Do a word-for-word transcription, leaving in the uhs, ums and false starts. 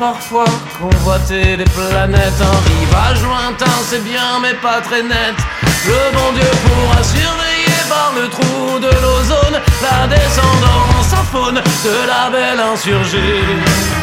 parfois convoiter des planètes. Un rivage lointain, c'est bien mais pas très net. Le bon Dieu pourra surveiller par le trou de l'ozone la descendance en faune de la belle insurgée.